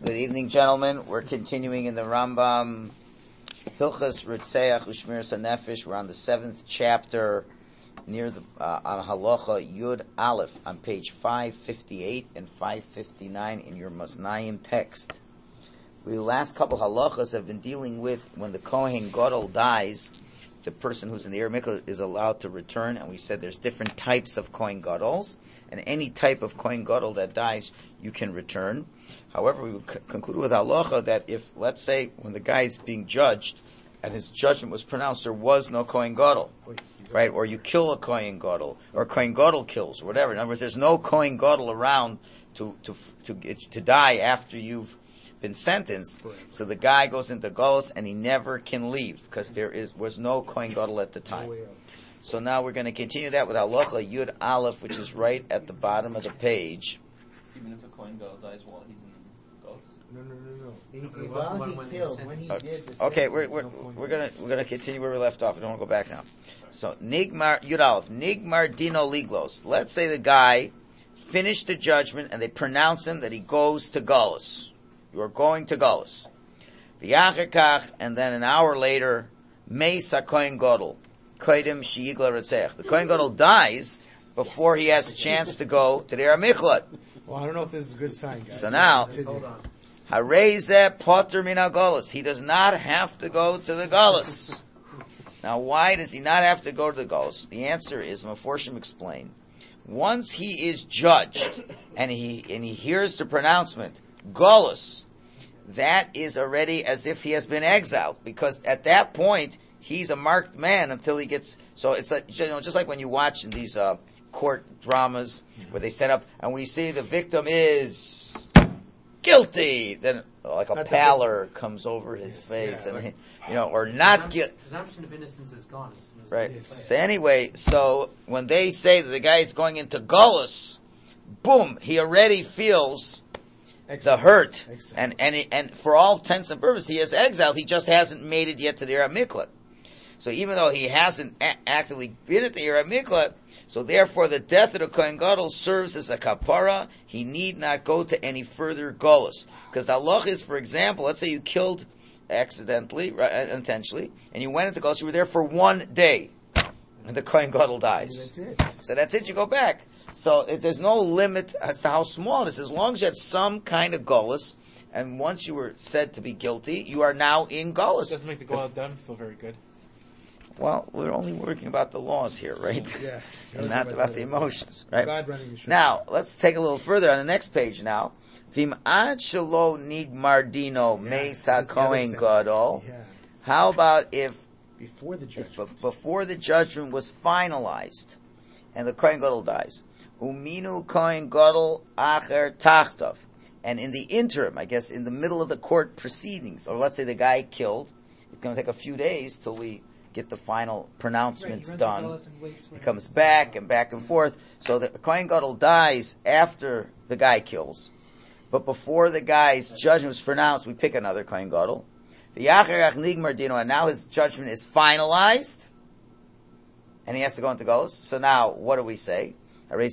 Good evening, gentlemen. We're continuing in the Rambam, Hilchas Ritzeach Ushmiras HaNefesh. We're on the 7th chapter, near the on Halacha Yud Aleph, on page 558 and 559 in your Masnayim text. The last couple halachas have been dealing with when the Kohen Gadol dies, the person who's in the Eir Miklah is allowed to return, and we said there's different types of Kohen Gadols, and any type of Kohen Gadol that dies, you can return. However, we conclude with halacha that if, let's say, when the guy is being judged, and his judgment was pronounced, there was no Kohen Gadol, right? Or you kill a Kohen Gadol, or a Kohen Gadol kills, or whatever. In other words, there's no Kohen Gadol around to die after you've been sentenced. So the guy goes into Golus and he never can leave because was no Kohen Gadol at the time. So now we're going to continue that with halacha Yud Aleph, which is right at the bottom of the page. Even if a Kohen Gadol dies while he's in Golus? No. Okay, we're gonna continue where we left off. I don't want to go back now. So Nigmar Yud Aleph, Nigmar Dino Liglos. Let's say the guy finished the judgment and they pronounce him that he goes to Golus. You are going to Golus. V'yachekach, and then an hour later, Meis HaKohen Gadol, Kodim She'igla Ritzech. The Kohen Gadol dies before he has a chance to go to the Eir Miklah. Well, I don't know if this is a good sign, guys. So now, Harezeh Potter Min HaGolus. He does not have to go to the Golus. Now, why does he not have to go to the Golus? The answer is, Meforshim explain, once he is judged and he hears the pronouncement, Golus, that is already as if he has been exiled, because at that point he's a marked man until he gets. So it's like, just like when you watch in these court dramas where they set up and we see the victim is guilty, then like a pallor comes over his face, and or not guilty. Presumption of innocence is gone. Right. So anyway, so when they say that the guy is going into Golus, boom, he already feels the hurt, and for all intents and purposes, he is exiled. He just hasn't made it yet to the Eir Miklah. So even though he hasn't actively been at the Eir Miklah, so therefore the death of the Kohen Gadol serves as a kapara. He need not go to any further Golus. Because the halach is, for example, let's say you killed accidentally, intentionally, and you went into Golus, you were there for 1 day, and the Kohen Gadol dies. That's it. So that's it, you go back. So there's no limit as to how small it is. As long as you had some kind of Golus, and once you were said to be guilty, you are now in Golus. It doesn't make the Golus done feel very good. Well, we're only working about the laws here, right? Yeah. And not about the emotions, right? God running the show. Now, let's take a little further on the next page now. Vim ad shelo nigmar dino meis HaKohen Gadol. How about if before the judgment, before the judgment was finalized and the Kohen Gadol dies? Uminu Kohen Gadol acher tachtav. And in the interim, I guess in the middle of the court proceedings, or let's say the guy killed, it's going to take a few days till we get the final pronouncements done. He comes back and forth. So the Kohen Gadol dies after the guy kills. But before the guy's judgment was pronounced, we pick another Kohen Gadol. And now his judgment is finalized. And he has to go into Golus. So now, what do we say? He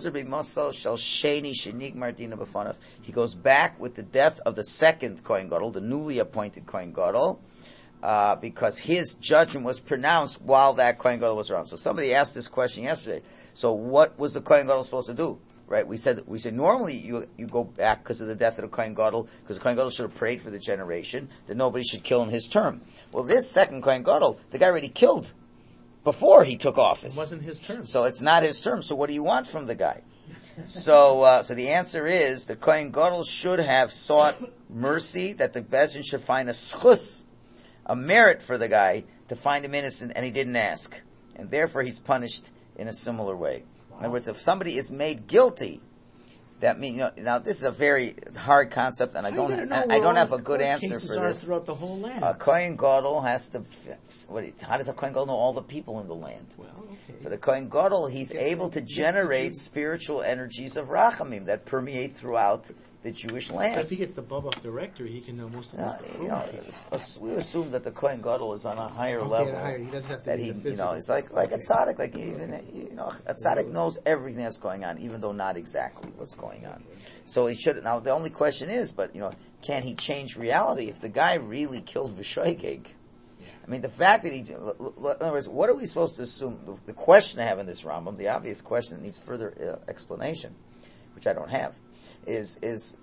goes back with the death of the second Kohen Gadol, the newly appointed Kohen Gadol, because his judgment was pronounced while that Kohen Gadol was around. So somebody asked this question yesterday. So what was the Kohen Gadol supposed to do? Right? We said normally you go back because of the death of the Kohen Gadol, because the Kohen Gadol should have prayed for the generation that nobody should kill in his term. Well, this second Kohen Gadol, the guy already killed before he took office. It wasn't his term. So it's not his term. So what do you want from the guy? So the answer is the Kohen Gadol should have sought mercy, that the Bezdin should find a schus, a merit for the guy to find him innocent, and he didn't ask. And therefore he's punished in a similar way. Wow. In other words, if somebody is made guilty, that means, now this is a very hard concept, and I don't have a good answer for this. Throughout the whole land. A Kohen Gadol has to, how does a Kohen Gadol know all the people in the land? Well, okay. So the Kohen Gadol, he's able to generate spiritual energies of Rachamim that permeate throughout the Jewish But land. if he gets the Baba directory, he can know most of this. We assume that the Kohen Gadol is on a higher level. He doesn't have to That be he, the physical. it's like a tzaddik, like even, a tzaddik knows everything that's going on, even though not exactly what's going on. So he should, now the only question is, but, can he change reality? If the guy really killed Vishoigeg, I mean, the fact that in other words, what are we supposed to assume? The question I have in this Rambam, the obvious question that needs further explanation, which I don't have, is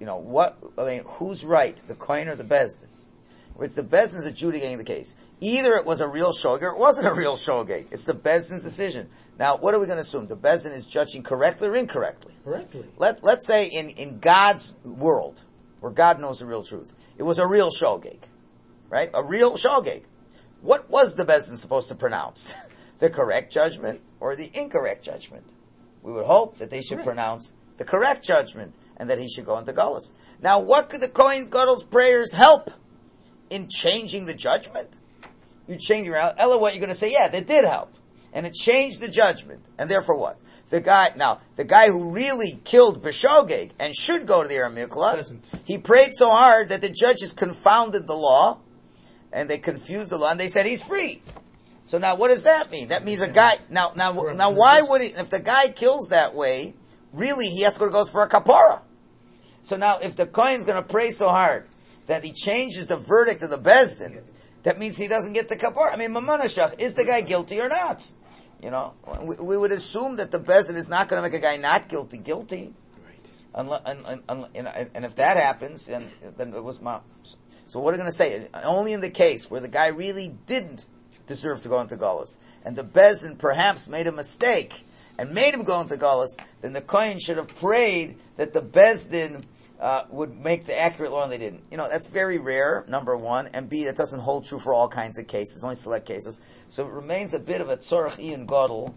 who's right, the Kohen or the Bezdin? It's the Bezdin's adjudicating the case. Either it was a real shogeg or it wasn't a real shogeg. It's the Bezdin's decision. Now, what are we going to assume? The Bezdin is judging correctly or incorrectly? Correctly. Let's say in God's world, where God knows the real truth, it was a real shogeg, right? A real shogeg. What was the Bezdin supposed to pronounce? The correct judgment or the incorrect judgment? We would hope that they should pronounce the correct judgment and that he should go into Gullus. Now, what could the Kohen Gadol's prayers help in changing the judgment? You change your Ella, what you're going to say? Yeah, they did help, and it changed the judgment. And therefore, what? The guy who really killed Bishogeg and should go to the Aram Miklat, he prayed so hard that the judges confounded the law, and they confused the law, and they said he's free. So now, what does that mean? That means a guy. Now, why would he? If the guy kills that way, really, he has to go to Gullus for a kapara. So now, if the Kohen's going to pray so hard that he changes the verdict of the Bezdin, that means he doesn't get the kapara. I mean, Mamanashach, is the guy guilty or not? We would assume that the Bezdin is not going to make a guy not guilty. Right. And if that happens, then it was So what are we going to say? Only in the case where the guy really didn't deserve to go into Gullus, and the Bezdin perhaps made a mistake and made him go into Gullus, then the Kohen should have prayed that the Bezdin would make the accurate law, and they didn't. That's very rare, number one, and B, that doesn't hold true for all kinds of cases, only select cases. So it remains a bit of a tzorach ian gadol.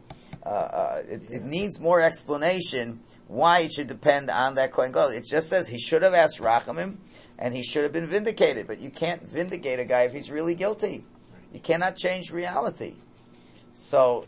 It needs more explanation why it should depend on that Kohen Gadol. It just says he should have asked Rachamim, and he should have been vindicated, but you can't vindicate a guy if he's really guilty. You cannot change reality. So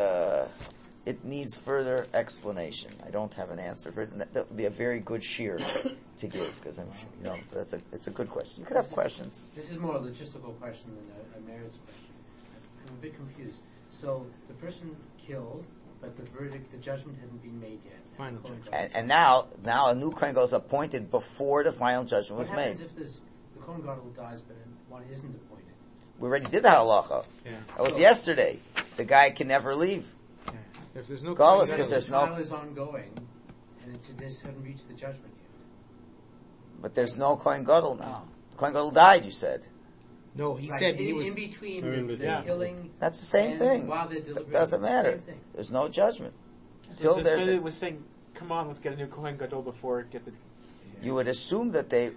it needs further explanation. I don't have an answer for it. That would be a very good shear to give, because it's a good question. You could have questions. This is more a logistical question than a merits question. I'm a bit confused. So the person killed, but the judgment hadn't been made yet. Final judgment. And now a new Kohen Gadol is appointed before the final judgment was made. What happens if the Kohen Gadol dies, but one isn't appointed? We already did that halacha. Yeah. That was yesterday. The guy can never leave. Yeah. If there's no Gullus, because there's no. The trial is ongoing, and this hadn't reached the judgment yet. But there's no Kohen Gadol now. The Kohen Gadol died. You said. No, he said he was in between the killing. That's the same thing. While they're deliberating, doesn't matter. There's no judgment. Till there's. It was saying, "Come on, let's get a new Kohen Gadol before get the." You would assume that they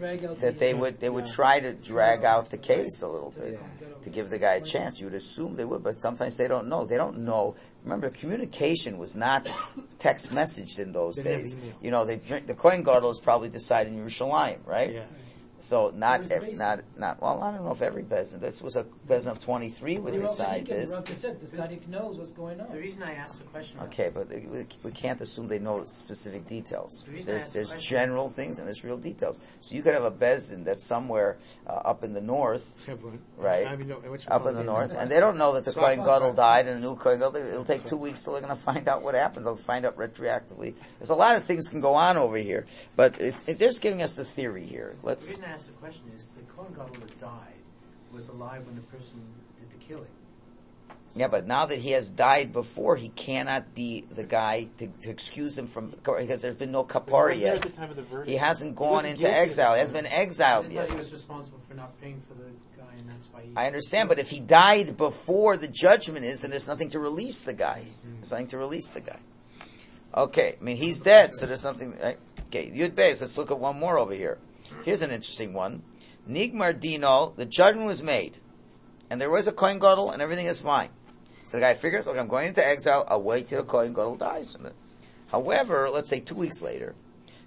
would try to drag out the case a little bit to give the guy a chance. You would assume they would, but sometimes they don't know. They don't know. Remember, communication was not text messaged in those days. The Kohen Gadol is probably decided in Yerushalayim, right? Yeah. So not. Well, I don't know if every Bezdin. This was a Bezdin of 23 would decide this. The tzaddik knows what's going on. The reason I asked the question. Okay, but we can't assume they know specific details. There's general things and there's real details. So you could have a Bezdin that's somewhere up in the north, right? Up in the north, and they don't know that the Kohen Gadol died and the new Kohen Gadol. It'll take 2 weeks till they're going to find out what happened. They'll find out retroactively. There's a lot of things can go on over here, but they're just giving us the theory here. Let's. The reason I asked the question is the Kohen Gadol that died was alive when the person did the killing. So yeah, but now that he has died before, he cannot be the guy to excuse him from, because there's been no kapara yet. At the time of the verdict. He hasn't gone into exile. He hasn't been exiled yet. I thought he was responsible for not praying for the guy, and that's why I understand, but if he died before the judgment is, then there's nothing to release the guy. There's nothing to release the guy. Okay, I mean, he's dead, so there's something, right? Okay, Yud Beis, let's look at one more over here. Here's an interesting one. Nigmar Dino, the judgment was made, and there was a Kohen Gadol, and everything is fine. So the guy figures, okay, I'm going into exile, I'll wait till the Kohen Gadol dies. However, let's say 2 weeks later,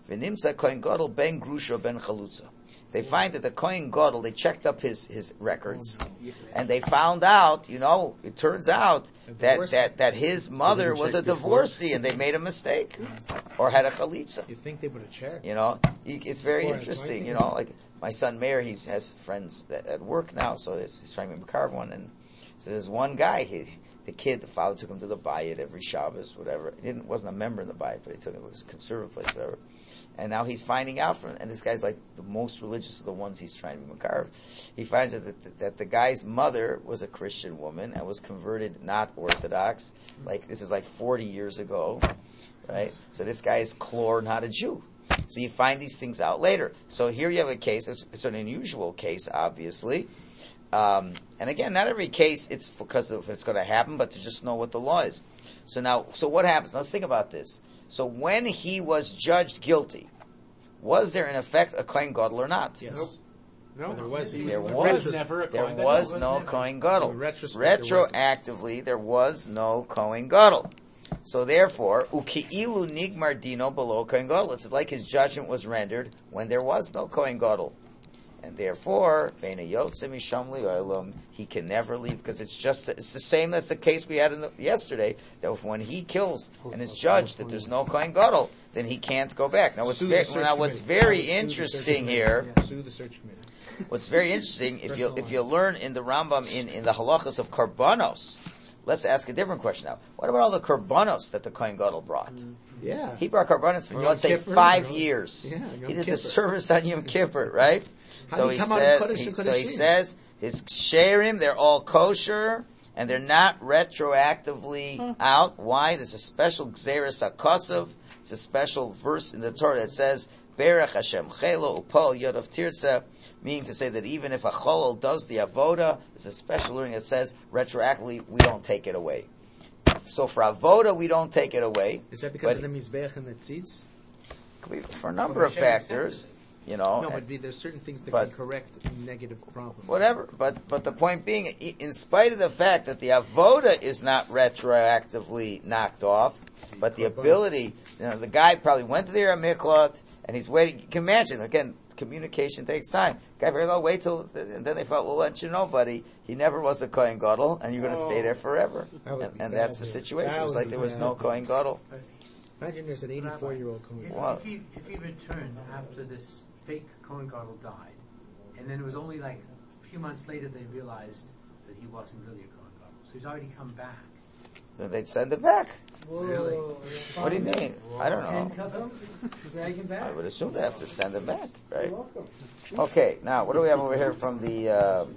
V'nimsa Kohen Gadol ben Grusha ben Chalutza. They find that the Kohen Gadol, they checked up his records, and they found out, it turns out that his mother was a divorcee, and they made a mistake, or had a chalitza. You think they would have checked? It's very interesting, like my son Meir, he has friends at work now, so he's trying to carve one, and so there's one guy, the father took him to the bayit every Shabbos, whatever. He wasn't a member in the bayit, but he took him, it was a conservative place, whatever. And now he's finding out and this guy's like the most religious of the ones he's trying to be makarv. He finds out that the guy's mother was a Christian woman and was converted not Orthodox. Like, this is like 40 years ago, right? So this guy is Klor, not a Jew. So you find these things out later. So here you have a case, it's an unusual case, obviously. And again, not every case it's because of it's going to happen, but to just know what the law is. So what happens? Let's think about this. So when he was judged guilty, was there in effect a Kohen Gadol or not? Yes. No, There was never a Kohen Gadol. Was no Kohen Gadol. Retroactively, there was no Kohen Gadol. So therefore, uki'ilu nigmar dino below Kohen Gadol. It's like his judgment was rendered when there was no Kohen Gadol. And therefore, he can never leave, because it's the same as the case we had yesterday, that when he kills and is judged that there's no Kohen Gadol, then he can't go back. Now what's very interesting here, Sue the search committee. what's very interesting, if you learn in the Rambam, in the halachas of Karbanos, let's ask a different question now. What about all the Karbanos that the Kohen Gadol brought? Yeah. He brought Karbanos for, let's say, 5 years. Yeah, he did the service on Yom Kippur, right? So he says his sherim, they're all kosher, and they're not retroactively out. Why? There's a special gzeres hakosov. It's a special verse in the Torah that says, Berach Hashem chelo upol yod of tirza, meaning to say that even if a cholol does the avoda, there's a special learning that says, retroactively, we don't take it away. So for avoda, we don't take it away. Is that because of the mizbeach and the tzitz? For a number of factors. No, but there's certain things that can correct negative problems. Whatever, but the point being, in spite of the fact that the avoda is not retroactively knocked off, but the ability, the guy probably went to the Miklat, and he's waiting. You can imagine, again, communication takes time. The guy very well wait till, and then they thought, well, let you know, buddy, he never was a Kohen Gadol, and you're going to stay there forever. And that's the situation. It was like there was no Kohen Gadol. Imagine there's an 84-year-old Kohen Gadol. If he returned after this fake Kohen Gadol died, and then it was only like a few months later they realized that he wasn't really a Kohen Gadol, so he's already come back. Then they'd send him back. Really? What do you mean? I don't know. Handcuff him? Drag him back? I would assume they have to send him back, right? Okay, now what do we have over here from the?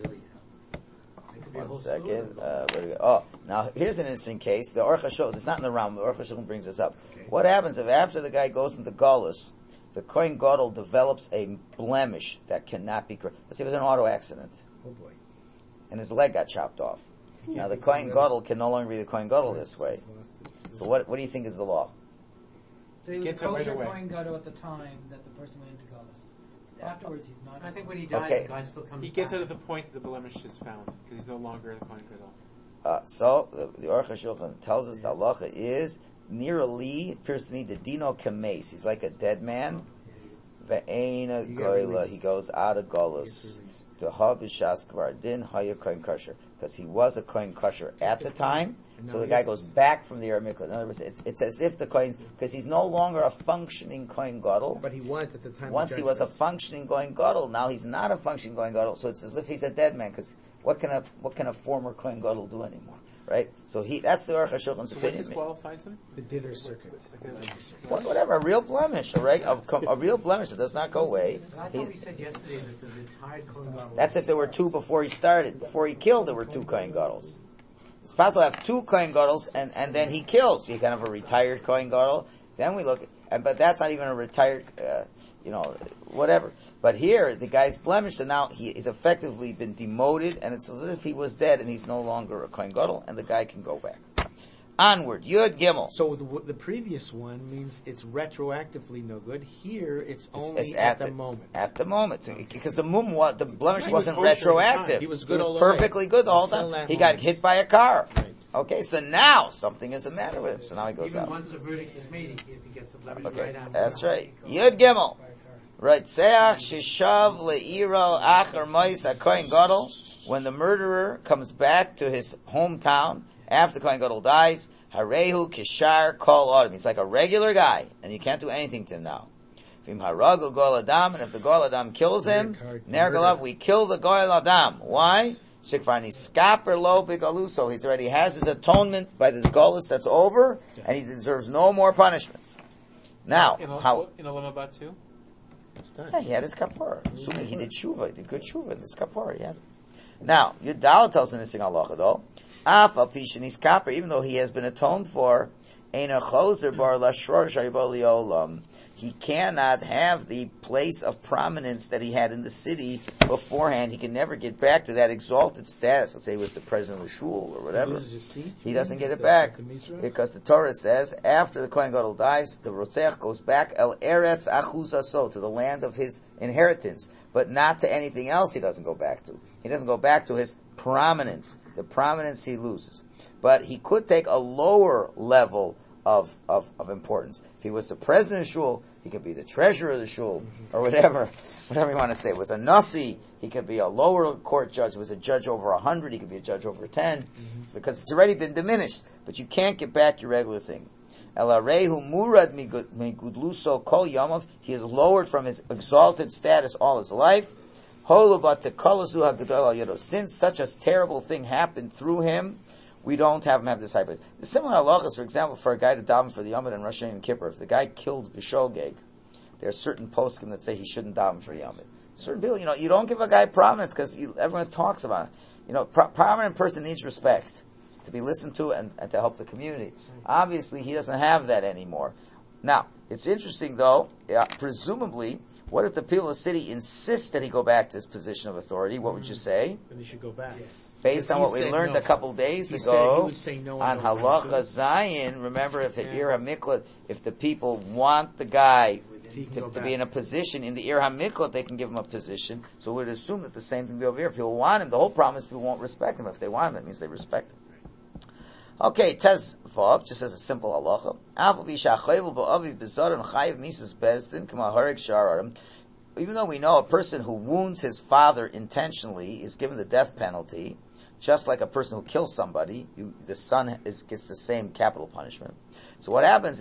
One second. Where do we go? Oh, now here's an interesting case. The Aruch HaShulchan. It's not in the Rambam. The Aruch HaShulchan brings this up. Okay. What happens if after the guy goes into Golus, the Kohen Gadol develops a blemish that cannot be corrected? Let's say it was an auto accident. Oh boy. And his leg got chopped off. Now the Kohen Gadol can no longer be the Kohen Gadol this way. So what do you think is the law? So he was a kosher Kohen Gadol at the time that the person went into Golus. Afterwards, he's not. I think when he dies, the guy still comes back. He gets it at the point that the blemish is found, because he's no longer the Kohen Gadol. So the Aruch HaShulchan tells us the halacha is near Ali, appears to me the dino kames. He's like a dead man. Ve'ena goyla. He goes out of Golus. To habishas kvar din haya kohen kosher, because he was a kohen kosher at the time. So the guy goes back from the Miklat. In other words, it's as if the kohen, because he's no longer a functioning kohen gadol. But he was at the time. Once he was a functioning kohen gadol, now he's not a functioning kohen gadol. So it's as if he's a dead man. Because what can a former kohen gadol do anymore? Right? So that's the Aruch HaShulchan's opinion. What disqualifies him? The Didder circuit. Whatever, a real blemish, all right? A real blemish that does not go away. I thought we said yesterday that the retired Kohen Gadol. That's if there were two before he started. Before he killed, there were two Kohen Gadol. It's possible to have two Kohen Gadol, and then he kills. So you can have a retired Kohen Gadol. Then we look, but that's not even a retired, whatever. But here, the guy's blemished, and now he's effectively been demoted, and it's as if he was dead, and he's no longer a Kohen Gadol, and the guy can go back. Onward, Yud Gimel. So the previous one means it's retroactively no good. Here, it's only at the moment. At the moment, because the blemish wasn't retroactive. He was good. He was perfectly good the whole time. He got hit by a car. Right. Okay, so now something is the matter with him. So now he goes Even out. once a verdict is made, if he gets the blemish Okay, right out. that's right. Yud Gimel. Right, Seach Shishav Le'iro Acher Mois HaKohen Gadol. When the murderer comes back to his hometown after the Kohen Gadol dies, Harehu Kishar Kol Adam. He's like a regular guy, and you can't do anything to him now. Vim Haragu Gol Adam, and if the Gol Adam kills him, Ner Galav, we kill the Gol Adam. Why? Shikvar Niskaper Lo Bigaluso. He already has his atonement by the Golus that's over, and he deserves no more punishments. Now, in Olam Haba too? It's done. Yeah, he had his kapara. Assuming he did tshuva, he did good tshuva in this kapara, he has it. Now, Yudal tells in this thing halacha though, Af al pishanis kapar, even though he has been atoned for, Eina choser bar lashror shaybo liolam. He cannot have the place of prominence that he had in the city beforehand. He can never get back to that exalted status. Let's say he was the president of the shul or whatever. He doesn't get it back because the Torah says after the Kohen Gadol dies, the Rotzeach goes back el eretz achuzaso, to the land of his inheritance, but not to anything else. He doesn't go back to. He doesn't go back to his prominence. The prominence he loses, but he could take a lower level of importance. If he was the president of shul, he could be the treasurer of the shul, or whatever you want to say. It was a nasi, he could be a lower court judge. It was a judge over 100, he could be a judge over 10, because it's already been diminished. But you can't get back your regular thing. Elarehu murad migudluso kol yamav. He is lowered from his exalted status all his life. Since such a terrible thing happened through him, we don't have him have this high place. The similar halachas, for example, for a guy to daven for the Yom and Rosh Hashanah and Kippur. If the guy killed B'shogeg, there are certain poskim that say he shouldn't daven for Yom. Certain people, you don't give a guy prominence because everyone talks about it. Prominent person needs respect, to be listened to and to help the community. Obviously, he doesn't have that anymore. Now, it's interesting though, presumably, what if the people of the city insist that he go back to his position of authority? What would you say? Then he should go back. Based on what we learned a couple days ago on Halacha Zayin, remember if at Ir HaMiklat, if the people want the guy to be in a position in the Ir HaMiklat, they can give him a position. So we'd assume that the same thing will be over here. If people want him, the whole problem is people won't respect him. If they want him, that means they respect him. Okay, Tez Vav just as a simple halacha. Even though we know a person who wounds his father intentionally is given the death penalty, just like a person who kills somebody, the son gets the same capital punishment. So what happens?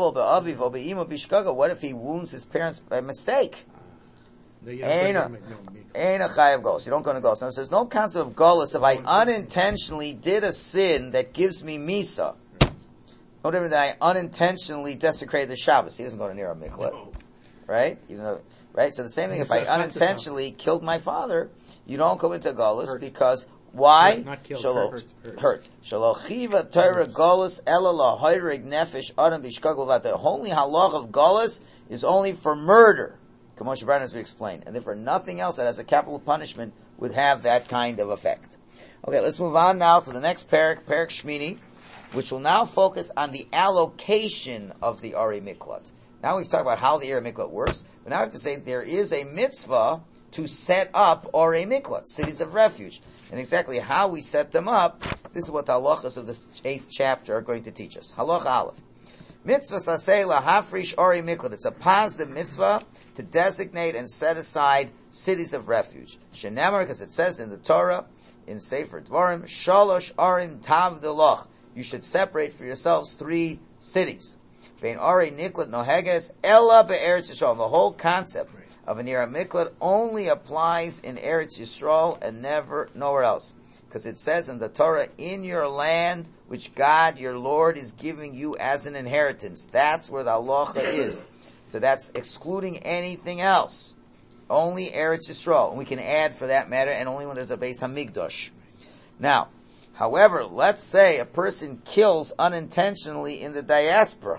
What if he wounds his parents by mistake? Ain't a chayav golos. You don't go to golos. Now there's no concept of golos if I unintentionally did a sin that gives me misa. No different than I unintentionally desecrated the Shabbos. He doesn't go to near a mikvah, right? Even though, right? So the same thing. If I unintentionally killed my father, you don't go into golos because why? Not killed. Hurt. Shalochiva Torah golos elala hoirig nefesh adam bishkagulavat. The only halach of golos is only for murder. Moshe Brown, as we explained, and therefore nothing else that has a capital punishment would have that kind of effect. Okay, let's move on now to the next parak Shmini, which will now focus on the allocation of the Ari Miklat. Now we've talked about how the Ari Miklat works, but now I have to say there is a mitzvah to set up Ari Miklat, cities of refuge. And exactly how we set them up, this is what the halachas of the 8th chapter are going to teach us. Halacha Aleph. Mitzvah saseh lahafrish Ari Miklat. It's a positive mitzvah to designate and set aside cities of refuge. Shenemar, because it says in the Torah, in Sefer Dvarim, Shalosh Arim Tavdeloch. You should separate for yourselves 3 cities. Vein Ari Niklat Noheges Ella be'Eretz Yisrael. The whole concept of an Ir HaMiklat only applies in Eretz Yisrael and never nowhere else. Because it says in the Torah, in your land, which God, your Lord, is giving you as an inheritance. That's where the halacha is. So that's excluding anything else. Only Eretz Yisrael. And we can add for that matter, and only when there's a Beis HaMikdash. Now, however, let's say a person kills unintentionally in the diaspora.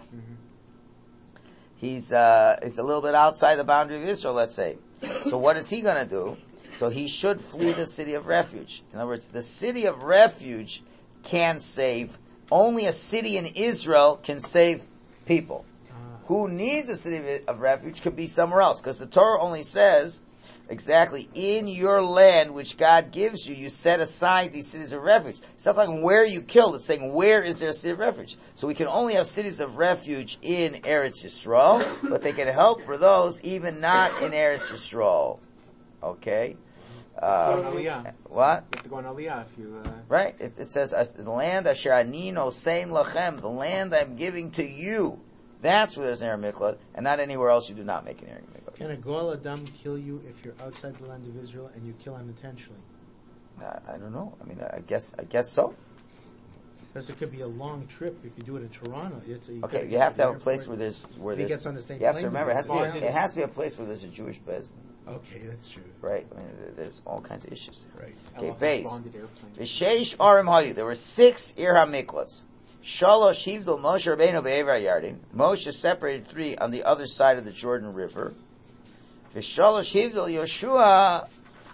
He's a little bit outside the boundary of Israel, let's say. So what is he going to do? So he should flee the city of refuge. In other words, the city of refuge can save. Only a city in Israel can save people. Who needs a city of refuge could be somewhere else. Because the Torah only says Exactly. In your land, which God gives you, you set aside these cities of refuge. It's not like where you killed. It's saying where is there a city of refuge. So we can only have cities of refuge in Eretz Yisrael, but they can help for those even not in Eretz Yisrael. Okay? What? You have to go on Aliyah if you... Right. It says, the land asher ani nosein lachem, the land I'm giving to you. That's where there's an Aaron Miklat, and not anywhere else you do not make an Aaron Miklat. Can a Goel Adam kill you if you're outside the land of Israel and you kill him intentionally? I don't know. I mean, I guess so. Because it could be a long trip if you do it in Toronto. Okay, you have to have a place where there's he gets on the same you have plane to remember, it with has to be a place where there's a Jewish Bezdin. Okay, that's true. Right? I mean, there's all kinds of issues there. Right. Okay, base. V'sheish arim hayu. There were 6 Ir HaMiklats. Shalosh hivdol Moshe Rabbeinu be'ever Yarden. Moshe separated 3 on the other side of the Jordan River. V'shalosh hivdol Yoshua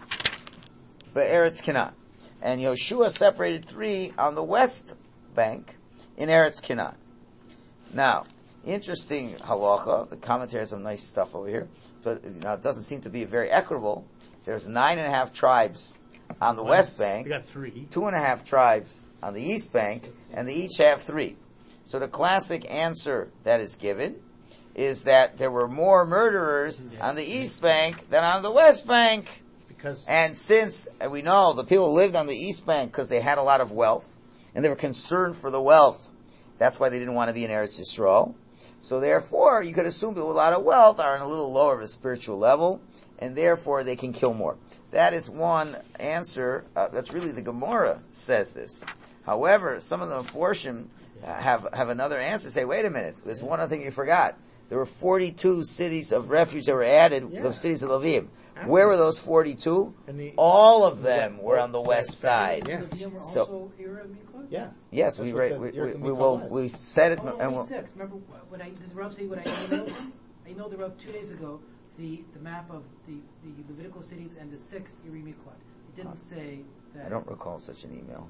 be'eretz Canaan. And Yoshua separated 3 on the west bank in Eretz Canaan. Now, interesting halacha. The commentary has some nice stuff over here, but it doesn't seem to be very equitable. There's 9.5 tribes on the west bank. We got 3. 2.5 tribes on the east bank, and they each have 3. So the classic answer that is given is that there were more murderers on the east bank than on the west bank. And since we know the people lived on the east bank because they had a lot of wealth, and they were concerned for the wealth, that's why they didn't want to be in Eretz Yisrael. So therefore, you could assume people with a lot of wealth are on a little lower of a spiritual level, and therefore they can kill more. That is one answer. That's really the Gemara says this. However, some of the Meforshim have another answer. Say, wait a minute, there's one other thing you forgot. There were 42 cities of refuge that were added, the cities of Levim. Where were those 42? All of them were on the west side. Yeah. So, yeah. Yes, we said it. And we'll, 6. Remember what did Rav say? What I emailed him? I emailed the Rav 2 days ago the map of the Levitical cities and the 6 Iri Miklat. It didn't say that. I don't recall such an email.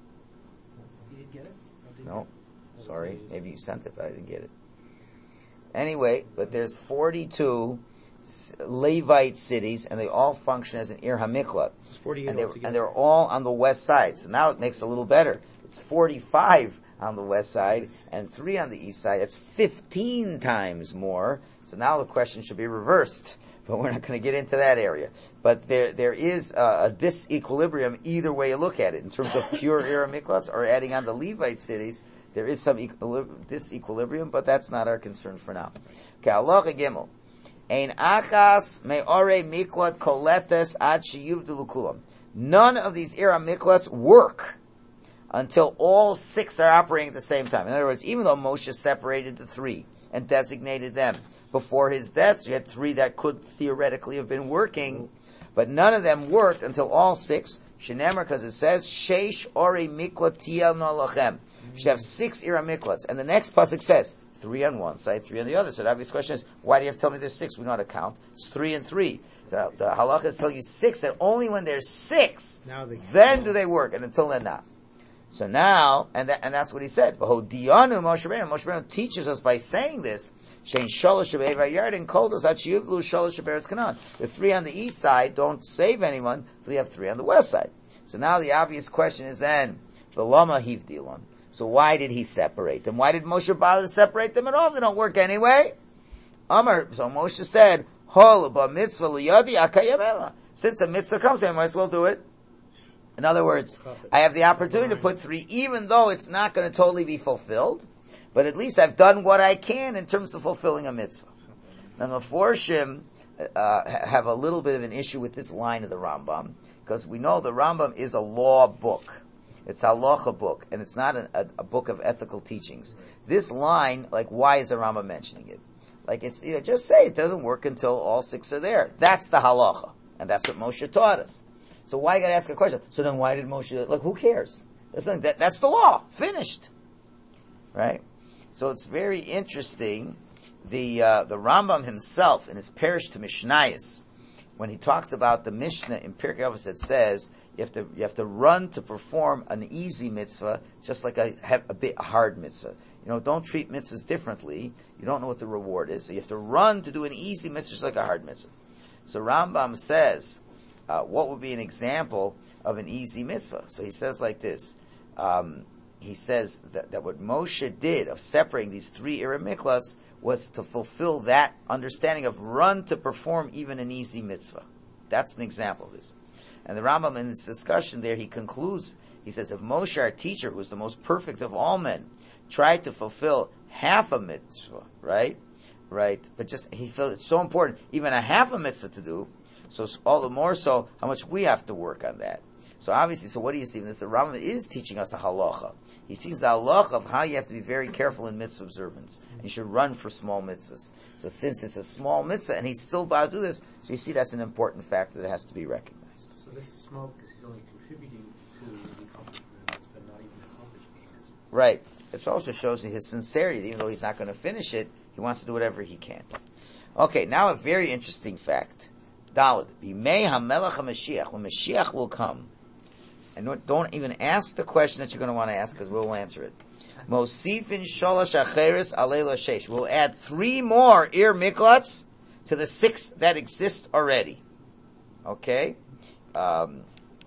You didn't get it? No, sorry. Maybe you sent it, but I didn't get it. Anyway, but there's 42 Levite cities, and they all function as an Ir HaMiklat. It's 48 and they're all on the west side. So now it makes it a little better. It's 45 on the west side and 3 on the east side. That's 15 times more. So now the question should be reversed. But we're not going to get into that area. But there is a disequilibrium either way you look at it. In terms of pure Ir HaMiklats or adding on the Levite cities, there is some disequilibrium, but that's not our concern for now. Okay, Halacha Gimel. Ein achas me'ore miklat koletes ad sheyuvdelu kulam. None of these Ir HaMiklats work until all 6 are operating at the same time. In other words, even though Moshe separated the 3 and designated them before his death, so you had 3 that could theoretically have been working, but none of them worked until all 6. Shenemar, because it says, Sheish ore miklat tiel no lachem. You should have 6 Ir HaMiklats. And the next pasuk says, 3 on one side, 3 on the other. So the obvious question is, why do you have to tell me there's 6? We know how to count. It's 3 and 3. So the halakha is telling you 6, and only when there's 6, then do they work, and until then not. So now, and that's what he said. V'hodiyanu Moshe Rabbeinu teaches us by saying this, Shein shalosh shebe'ever Yarden called us at sheyuvdelu shalosh shebe'eretz Canaan. The 3 on the east side don't save anyone, so we have 3 on the west side. So now the obvious question is then, v'lama hivdilon. So why did he separate them? Why did Moshe bother to separate them at all? They don't work anyway. Amar, so Moshe said, Hol ba mitzvah liyadi akayamela. Since a mitzvah comes, I might as well do it. In other words, I have the opportunity to put 3, even though it's not going to totally be fulfilled, but at least I've done what I can in terms of fulfilling a mitzvah. Now the Meforshim have a little bit of an issue with this line of the Rambam, because we know the Rambam is a law book. It's a halacha book, and it's not a book of ethical teachings. This line, like, why is the Rambam mentioning it? Like, it's, just say it doesn't work until all 6 are there. That's the halacha, and that's what Moshe taught us. So why you gotta ask a question? So then why did Moshe, like, who cares? That's the law. Finished. Right? So it's very interesting. The Rambam himself, in his Perish to Mishnayos, when he talks about the Mishnah in Pirkei Avos, it says, you have to run to perform an easy mitzvah, just like a bit hard mitzvah. Don't treat mitzvahs differently. You don't know what the reward is. So you have to run to do an easy mitzvah, just like a hard mitzvah. So Rambam says, what would be an example of an easy mitzvah? So he says like this. He says that what Moshe did of separating these 3 Ira Miklats was to fulfill that understanding of run to perform even an easy mitzvah. That's an example of this. And the Rambam in this discussion there, he concludes, he says, if Moshe, our teacher, who is the most perfect of all men, tried to fulfill half a mitzvah, right? But just, he felt it's so important, even a half a mitzvah to do, so all the more so, how much we have to work on that. So obviously, so what do you see in this? The Rambam is teaching us a halacha. He sees the halacha of how you have to be very careful in mitzvah observance. And you should run for small mitzvahs. So since it's a small mitzvah, and he's still about to do this, so you see that's an important factor that has to be recognized. So this is small because he's only contributing to the accomplishment of this, but not even accomplishing this. Right. It also shows his sincerity. Even though he's not going to finish it, he wants to do whatever he can. Okay, now a very interesting fact. Daled. B'mei hamelech HaMashiach. When Mashiach will come, and don't even ask the question that you're going to want to ask, because we'll answer it. Mosifin sholosh acheres alei l'sheish. We'll add 3 more Ir Miklats to the 6 that exist already. Okay? And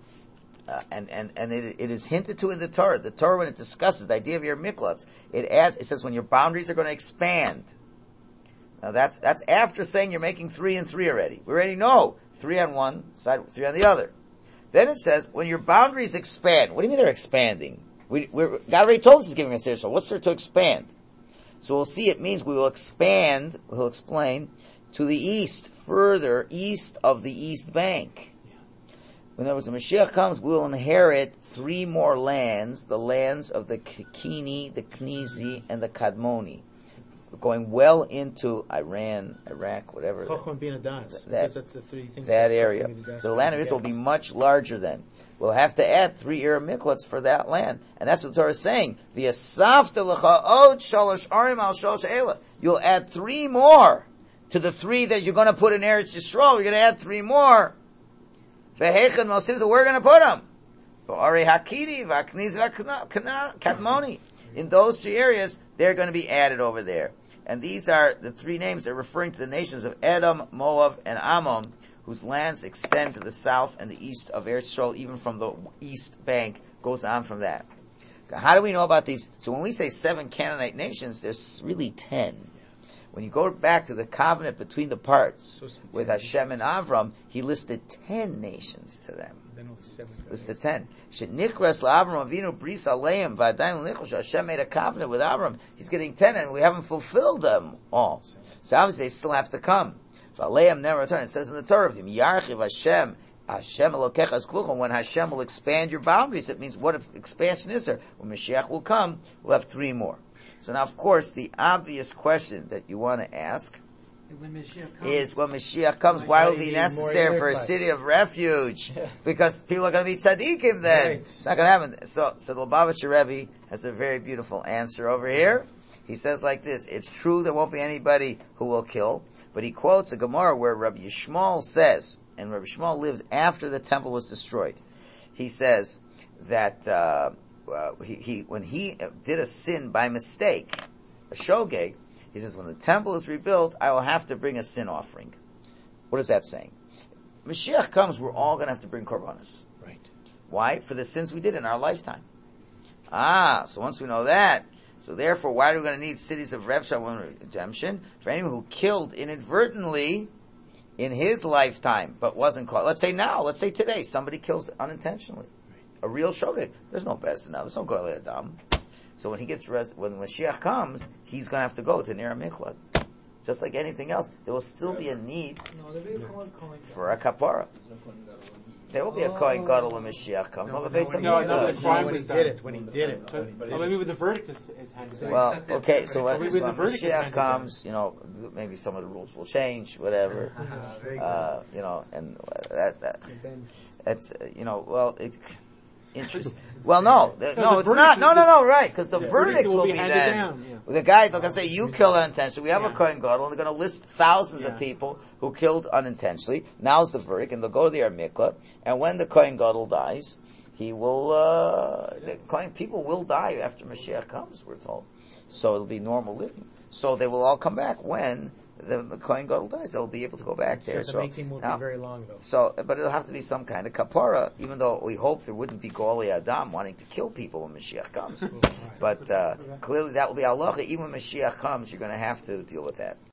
it is hinted to in the Torah. The Torah, when it discusses the idea of Ir Miklats, it says when your boundaries are going to expand. Now that's after saying you're making 3 and 3 already. We already know 3 on one side, 3 on the other. Then it says, when your boundaries expand. What do you mean they're expanding? God already told us He's giving us here, so what's there to expand? So we'll see it means we will expand, he'll explain, to the east, further east of the East Bank. When the Mashiach comes, we will inherit 3 more lands, the lands of the Kini, the Knizi, and the Kadmoni. Going well into Iran, Iraq, whatever. That's the 3 things. That area. So the land of Israel will be much larger then. We'll have to add 3 Ira Miklats for that land. And that's what the Torah is saying. You'll add 3 more to the 3 that you're going to put in Eretz Yisrael. You're going to add 3 more. So we're going to put them. In those 3 areas, they're going to be added over there. And these are the 3 names that are referring to the nations of Edom, Moab, and Ammon, whose lands extend to the south and the east of Eretz Yisrael, even from the east bank, goes on from that. How do we know about these? So when we say 7 Canaanite nations, there's really 10. When you go back to the covenant between the parts with Hashem and Avram, he listed 10 nations to them. Listed 10. Shenichras la'Avram Avinu bris aleim v'adayim l'nichos. Hashem made a covenant with Avram. He's getting 10, and we haven't fulfilled them all. So obviously they still have to come. V'aleim never return. It says in the Torah, Yarchiv Hashem Elokecha Kuluchim. When Hashem will expand your boundaries, it means what expansion is there? When Mashiach will come, we'll have 3 more. So now, of course, the obvious question that you want to ask is when Mashiach comes, why will it be necessary for a city of refuge? Because people are going to be tzaddikim then. Right. It's not going to happen. So the Lubavitcher Rebbe has a very beautiful answer over here. He says like this, it's true there won't be anybody who will kill, but he quotes a Gemara where Rabbi Yishmael says, and Rabbi Yishmael lived after the temple was destroyed. He says that when he did a sin by mistake, a shogeg, he says, when the temple is rebuilt, I will have to bring a sin offering. What is that saying? Mashiach comes, we're all going to have to bring korbanos. Right. Why? For the sins we did in our lifetime. So once we know that, so therefore, why are we going to need cities of redemption? For anyone who killed inadvertently in his lifetime, but wasn't caught. Let's say today, somebody kills unintentionally. A real shogeg. There's no Bezdin now. There's no Golei Adam. So when when Mashiach comes, he's going to have to go to Ner Miklat. Just like anything else, there will still be a need for a kapara. There will be a Kohen Gadol when Mashiach comes. When he did it. Maybe with the verdict is hanging. Well, okay, so when Mashiach comes, maybe some of the rules will change, whatever. And that's, interesting. Well, no, it's not. No, right, because the verdict will be then. The guy, they're going to say, you killed unintentionally. We have a Kohen Gadol, and they're going to list thousands of people who killed unintentionally. Now's the verdict, and they'll go to the Mikla, and when the Kohen Gadol dies, he will, people will die after Mashiach comes, we're told. So it'll be normal living. So they will all come back when the Kohen Gadol dies, they'll be able to go back there. The So making won't now, be very long, though. So, but it'll have to be some kind of kapara, even though we hope there wouldn't be Goli Adam wanting to kill people when Mashiach comes. But clearly that will be halacha. Even when Mashiach comes, you're going to have to deal with that.